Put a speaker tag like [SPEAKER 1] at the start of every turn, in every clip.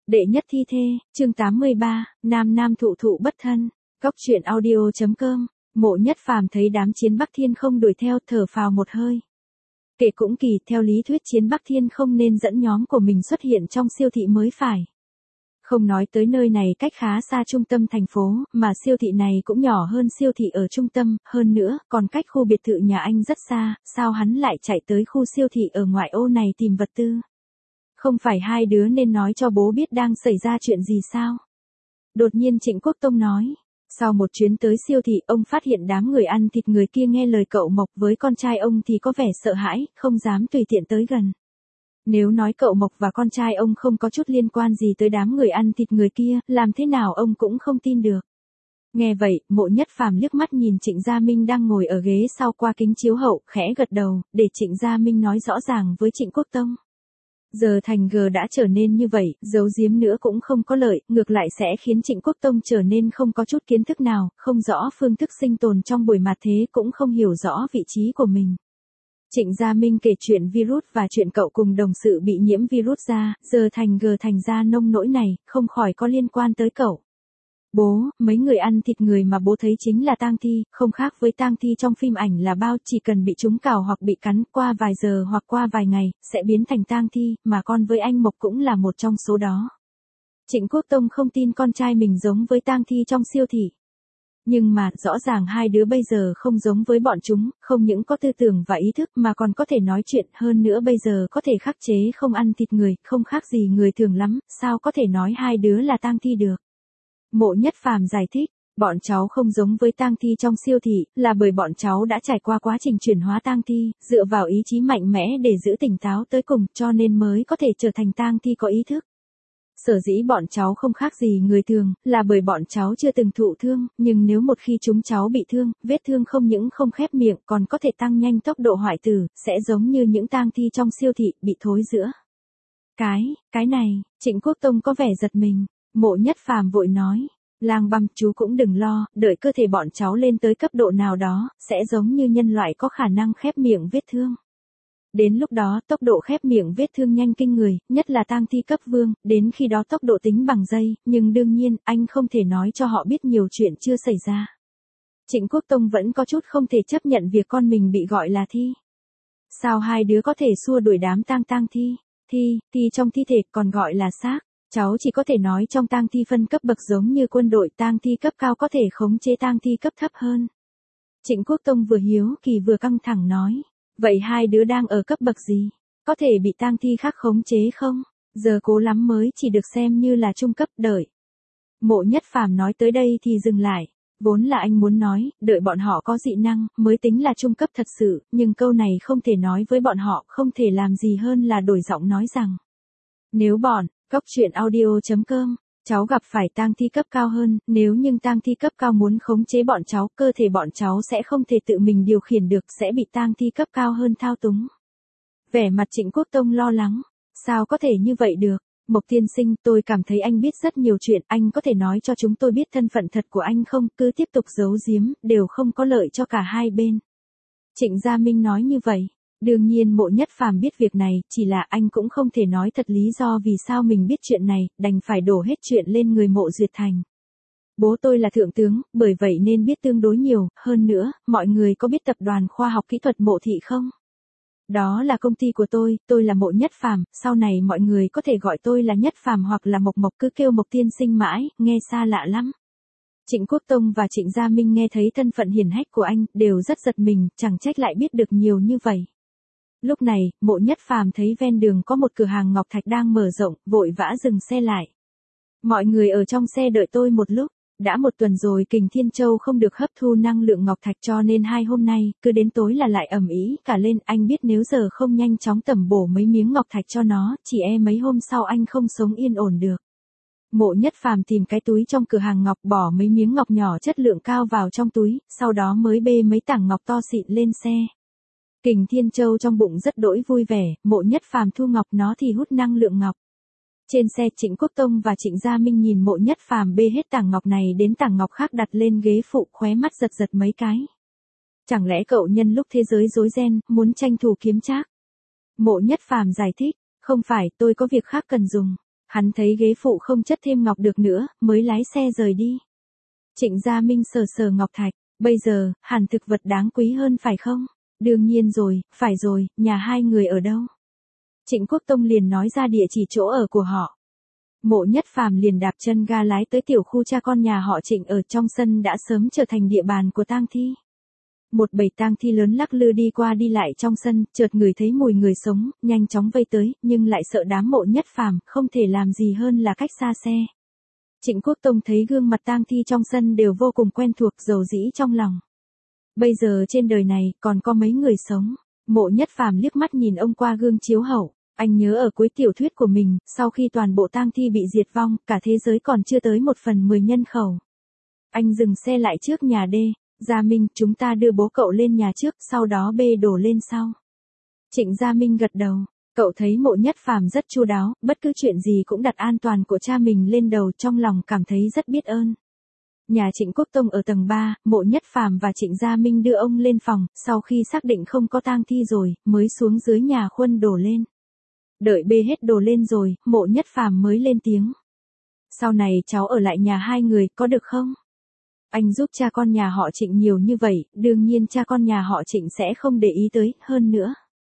[SPEAKER 1] Đệ nhất thi thê, chương 83, nam nam thụ thụ bất thân. Góc truyện audio.com. Mộ Nhất Phàm thấy đám chiến Bắc Thiên không đuổi theo, thở phào một hơi. Kể cũng kỳ, theo lý thuyết chiến Bắc Thiên không nên dẫn nhóm của mình xuất hiện trong siêu thị mới phải. Không nói tới nơi này cách khá xa trung tâm thành phố, mà siêu thị này cũng nhỏ hơn siêu thị ở trung tâm, hơn nữa, còn cách khu biệt thự nhà anh rất xa, sao hắn lại chạy tới khu siêu thị ở ngoại ô này tìm vật tư? Không phải hai đứa nên nói cho bố biết đang xảy ra chuyện gì sao? Đột nhiên Trịnh Quốc Tông nói. Sau một chuyến tới siêu thị, ông phát hiện đám người ăn thịt người kia nghe lời cậu Mộc, với con trai ông thì có vẻ sợ hãi, không dám tùy tiện tới gần. Nếu nói cậu Mộc và con trai ông không có chút liên quan gì tới đám người ăn thịt người kia, làm thế nào ông cũng không tin được. Nghe vậy, Mộ Nhất Phàm liếc mắt nhìn Trịnh Gia Minh đang ngồi ở ghế sau qua kính chiếu hậu, khẽ gật đầu, để Trịnh Gia Minh nói rõ ràng với Trịnh Quốc Tông. Giờ thành G đã trở nên như vậy, giấu giếm nữa cũng không có lợi, ngược lại sẽ khiến Trịnh Quốc Tông trở nên không có chút kiến thức nào, không rõ phương thức sinh tồn trong buổi mạt thế, cũng không hiểu rõ vị trí của mình. Trịnh Gia Minh kể chuyện virus và chuyện cậu cùng đồng sự bị nhiễm virus ra, giờ thành G thành ra nông nỗi này, không khỏi có liên quan tới cậu. Bố, mấy người ăn thịt người mà bố thấy chính là tang thi, không khác với tang thi trong phim ảnh là bao, chỉ cần bị trúng cào hoặc bị cắn, qua vài giờ hoặc qua vài ngày, sẽ biến thành tang thi, mà con với anh Mộc cũng là một trong số đó. Trịnh Quốc Tông không tin con trai mình giống với tang thi trong siêu thị. Nhưng mà, rõ ràng hai đứa bây giờ không giống với bọn chúng, không những có tư tưởng và ý thức mà còn có thể nói chuyện, hơn nữa bây giờ có thể khắc chế không ăn thịt người, không khác gì người thường lắm, sao có thể nói hai đứa là tang thi được. Mộ Nhất Phàm giải thích, bọn cháu không giống với tang thi trong siêu thị, là bởi bọn cháu đã trải qua quá trình chuyển hóa tang thi, dựa vào ý chí mạnh mẽ để giữ tỉnh táo tới cùng, cho nên mới có thể trở thành tang thi có ý thức. Sở dĩ bọn cháu không khác gì người thường, là bởi bọn cháu chưa từng thụ thương, nhưng nếu một khi chúng cháu bị thương, vết thương không những không khép miệng còn có thể tăng nhanh tốc độ hoại tử, sẽ giống như những tang thi trong siêu thị, bị thối rữa. Cái này, Trịnh Quốc Tông có vẻ giật mình. Mộ Nhất Phàm vội nói, Lang Băm, chú cũng đừng lo, đợi cơ thể bọn cháu lên tới cấp độ nào đó, sẽ giống như nhân loại có khả năng khép miệng vết thương. Đến lúc đó tốc độ khép miệng vết thương nhanh kinh người, nhất là tang thi cấp vương, đến khi đó tốc độ tính bằng giây, nhưng đương nhiên, anh không thể nói cho họ biết nhiều chuyện chưa xảy ra. Trịnh Quốc Tông vẫn có chút không thể chấp nhận việc con mình bị gọi là thi. Sao hai đứa có thể xua đuổi đám tang thi? Thi trong thi thể còn gọi là xác. Cháu chỉ có thể nói trong tang thi phân cấp bậc giống như quân đội, tang thi cấp cao có thể khống chế tang thi cấp thấp hơn. Trịnh Quốc Tông vừa hiếu kỳ vừa căng thẳng nói, vậy hai đứa đang ở cấp bậc gì? Có thể bị tang thi khác khống chế không? Giờ cố lắm mới chỉ được xem như là trung cấp, đợi. Mộ Nhất Phàm nói tới đây thì dừng lại. Vốn là anh muốn nói, đợi bọn họ có dị năng, mới tính là trung cấp thật sự, nhưng câu này không thể nói với bọn họ, không thể làm gì hơn là đổi giọng nói rằng. Nếu bọn, Góc truyện audio.com, cháu gặp phải tang thi cấp cao hơn, nếu nhưng tang thi cấp cao muốn khống chế bọn cháu, cơ thể bọn cháu sẽ không thể tự mình điều khiển được, sẽ bị tang thi cấp cao hơn thao túng. Vẻ mặt Trịnh Quốc Tông lo lắng, sao có thể như vậy được? Mộc tiên sinh, tôi cảm thấy anh biết rất nhiều chuyện, anh có thể nói cho chúng tôi biết thân phận thật của anh không? Cứ tiếp tục giấu giếm, đều không có lợi cho cả hai bên. Trịnh Gia Minh nói như vậy. Đương nhiên Mộ Nhất Phàm biết việc này, chỉ là anh cũng không thể nói thật lý do vì sao mình biết chuyện này, đành phải đổ hết chuyện lên người Mộ Duyệt Thành. Bố tôi là thượng tướng, bởi vậy nên biết tương đối nhiều, hơn nữa, mọi người có biết tập đoàn khoa học kỹ thuật Mộ Thị không? Đó là công ty của tôi là Mộ Nhất Phàm, sau này mọi người có thể gọi tôi là Nhất Phàm hoặc là Mộc Mộc, cứ kêu Mộc tiên sinh mãi, nghe xa lạ lắm. Trịnh Quốc Tông và Trịnh Gia Minh nghe thấy thân phận hiển hách của anh, đều rất giật mình, chẳng trách lại biết được nhiều như vậy. Lúc này, Mộ Nhất Phàm thấy ven đường có một cửa hàng ngọc thạch đang mở rộng, vội vã dừng xe lại. Mọi người ở trong xe đợi tôi một lúc, đã một tuần rồi Kình Thiên Châu không được hấp thu năng lượng ngọc thạch cho nên hai hôm nay, cứ đến tối là lại ầm ĩ cả lên, anh biết nếu giờ không nhanh chóng tẩm bổ mấy miếng ngọc thạch cho nó, chỉ mấy hôm sau anh không sống yên ổn được. Mộ Nhất Phàm tìm cái túi trong cửa hàng ngọc, bỏ mấy miếng ngọc nhỏ chất lượng cao vào trong túi, sau đó mới bê mấy tảng ngọc to xịn lên xe. Kình Thiên Châu trong bụng rất đỗi vui vẻ, Mộ Nhất Phàm thu ngọc nó thì hút năng lượng ngọc. Trên xe Trịnh Quốc Tông và Trịnh Gia Minh nhìn Mộ Nhất Phàm bê hết tảng ngọc này đến tảng ngọc khác đặt lên ghế phụ, khóe mắt giật giật mấy cái. Chẳng lẽ cậu nhân lúc thế giới rối ren, muốn tranh thủ kiếm trác? Mộ Nhất Phàm giải thích, không phải, tôi có việc khác cần dùng. Hắn thấy ghế phụ không chất thêm ngọc được nữa, mới lái xe rời đi. Trịnh Gia Minh sờ sờ ngọc thạch, bây giờ, hẳn thực vật đáng quý hơn phải không? Đương nhiên rồi, phải rồi, nhà hai người ở đâu? Trịnh Quốc Tông liền nói ra địa chỉ chỗ ở của họ. Mộ Nhất Phàm liền đạp chân ga lái tới tiểu khu cha con nhà họ Trịnh ở trong sân đã sớm trở thành địa bàn của tang thi. Một bầy tang thi lớn lắc lư đi qua đi lại trong sân, chợt ngửi thấy mùi người sống, nhanh chóng vây tới, nhưng lại sợ đám Mộ Nhất Phàm, không thể làm gì hơn là cách xa xe. Trịnh Quốc Tông thấy gương mặt tang thi trong sân đều vô cùng quen thuộc, dầu dĩ trong lòng. Bây giờ trên đời này còn có mấy người sống? Mộ Nhất Phàm liếc mắt nhìn ông qua gương chiếu hậu, anh nhớ ở cuối tiểu thuyết của mình, sau khi toàn bộ tang thi bị diệt vong, cả thế giới còn chưa tới 1/10 nhân khẩu. Anh dừng xe lại trước nhà D. Gia Minh, chúng ta đưa bố cậu lên nhà trước, sau đó bê đổ lên sau. Trịnh Gia Minh gật đầu, cậu thấy Mộ Nhất Phàm rất chu đáo, bất cứ chuyện gì cũng đặt an toàn của cha mình lên đầu, trong lòng cảm thấy rất biết ơn. Nhà Trịnh Quốc Tông ở tầng 3, Mộ Nhất Phàm và Trịnh Gia Minh đưa ông lên phòng, sau khi xác định không có tang thi rồi, mới xuống dưới nhà khuân đổ lên. Đợi bê hết đồ lên rồi, Mộ Nhất Phàm mới lên tiếng. Sau này cháu ở lại nhà hai người, có được không? Anh giúp cha con nhà họ Trịnh nhiều như vậy, đương nhiên cha con nhà họ Trịnh sẽ không để ý tới, hơn nữa.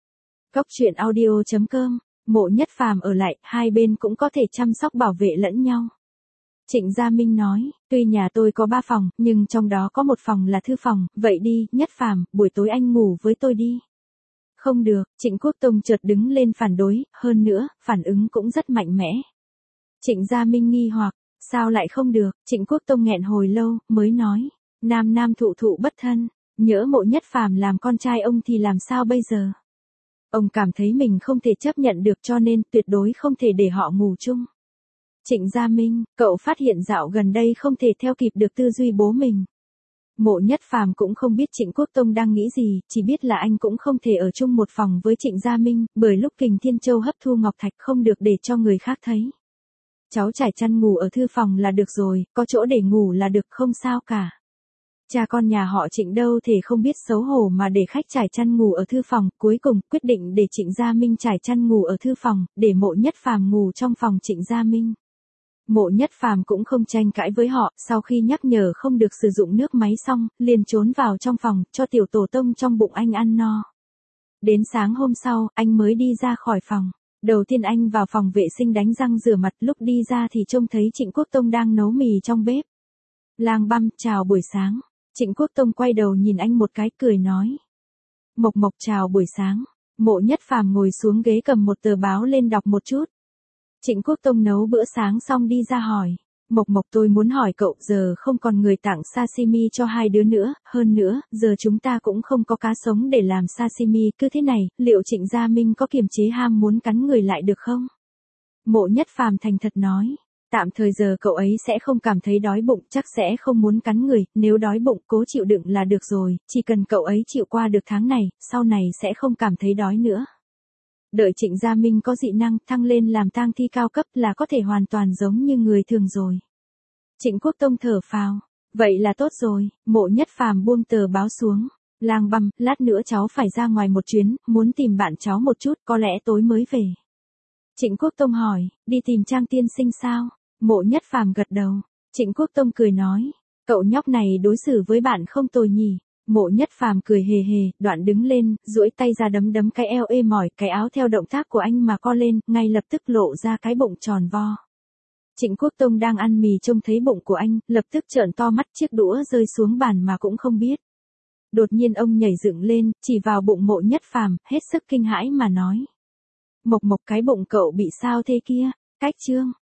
[SPEAKER 1] Cóc truyện audio.com, Mộ Nhất Phàm ở lại, hai bên cũng có thể chăm sóc bảo vệ lẫn nhau. Trịnh Gia Minh nói, tuy nhà tôi có 3 phòng, nhưng trong đó có một phòng là thư phòng, vậy đi, Nhất Phàm, buổi tối anh ngủ với tôi đi. Không được, Trịnh Quốc Tông chợt đứng lên phản đối, hơn nữa, phản ứng cũng rất mạnh mẽ. Trịnh Gia Minh nghi hoặc, sao lại không được? Trịnh Quốc Tông nghẹn hồi lâu, mới nói, nam nam thụ thụ bất thân, nhỡ Mộ Nhất Phàm làm con trai ông thì làm sao bây giờ? Ông cảm thấy mình không thể chấp nhận được cho nên tuyệt đối không thể để họ ngủ chung. Trịnh Gia Minh, cậu phát hiện dạo gần đây không thể theo kịp được tư duy bố mình. Mộ Nhất Phàm cũng không biết Trịnh Quốc Tông đang nghĩ gì, chỉ biết là anh cũng không thể ở chung một phòng với Trịnh Gia Minh, bởi lúc Kình Thiên Châu hấp thu ngọc thạch không được để cho người khác thấy. Cháu trải chăn ngủ ở thư phòng là được rồi, có chỗ để ngủ là được, không sao cả. Cha con nhà họ Trịnh đâu thể không biết xấu hổ mà để khách trải chăn ngủ ở thư phòng, cuối cùng quyết định để Trịnh Gia Minh trải chăn ngủ ở thư phòng, để Mộ Nhất Phàm ngủ trong phòng Trịnh Gia Minh. Mộ Nhất Phàm cũng không tranh cãi với họ, sau khi nhắc nhở không được sử dụng nước máy xong, liền trốn vào trong phòng, cho tiểu tổ tông trong bụng anh ăn no. Đến sáng hôm sau, anh mới đi ra khỏi phòng. Đầu tiên anh vào phòng vệ sinh đánh răng rửa mặt, lúc đi ra thì trông thấy Trịnh Quốc Tông đang nấu mì trong bếp. Lang Băm, chào buổi sáng. Trịnh Quốc Tông quay đầu nhìn anh một cái, cười nói. Mộc Mộc, chào buổi sáng. Mộ Nhất Phàm ngồi xuống ghế cầm một tờ báo lên đọc một chút. Trịnh Quốc Tông nấu bữa sáng xong đi ra hỏi. Mộc Mộc, tôi muốn hỏi cậu, giờ không còn người tặng sashimi cho hai đứa nữa, hơn nữa, giờ chúng ta cũng không có cá sống để làm sashimi, cứ thế này, liệu Trịnh Gia Minh có kiềm chế ham muốn cắn người lại được không? Mộ Nhất Phàm thành thật nói, tạm thời giờ cậu ấy sẽ không cảm thấy đói bụng, chắc sẽ không muốn cắn người, nếu đói bụng cố chịu đựng là được rồi, chỉ cần cậu ấy chịu qua được tháng này, sau này sẽ không cảm thấy đói nữa. Đợi Trịnh Gia Minh có dị năng thăng lên làm tang thi cao cấp là có thể hoàn toàn giống như người thường rồi. Trịnh Quốc Tông thở phào, vậy là tốt rồi. Mộ Nhất Phàm buông tờ báo xuống. Lang Băm, lát nữa cháu phải ra ngoài một chuyến, muốn tìm bạn cháu một chút, có lẽ tối mới về. Trịnh Quốc Tông hỏi, đi tìm Trang tiên sinh sao? Mộ Nhất Phàm gật đầu. Trịnh Quốc Tông cười nói, cậu nhóc này đối xử với bạn không tồi nhỉ. Mộ Nhất Phàm cười hề hề, đoạn đứng lên, duỗi tay ra đấm đấm cái eo ê mỏi, cái áo theo động tác của anh mà co lên, ngay lập tức lộ ra cái bụng tròn vo. Trịnh Quốc Tông đang ăn mì trông thấy bụng của anh, lập tức trợn to mắt, chiếc đũa rơi xuống bàn mà cũng không biết. Đột nhiên ông nhảy dựng lên, chỉ vào bụng Mộ Nhất Phàm, hết sức kinh hãi mà nói. Mộc Mộc, cái bụng cậu bị sao thế kia? Cách chương.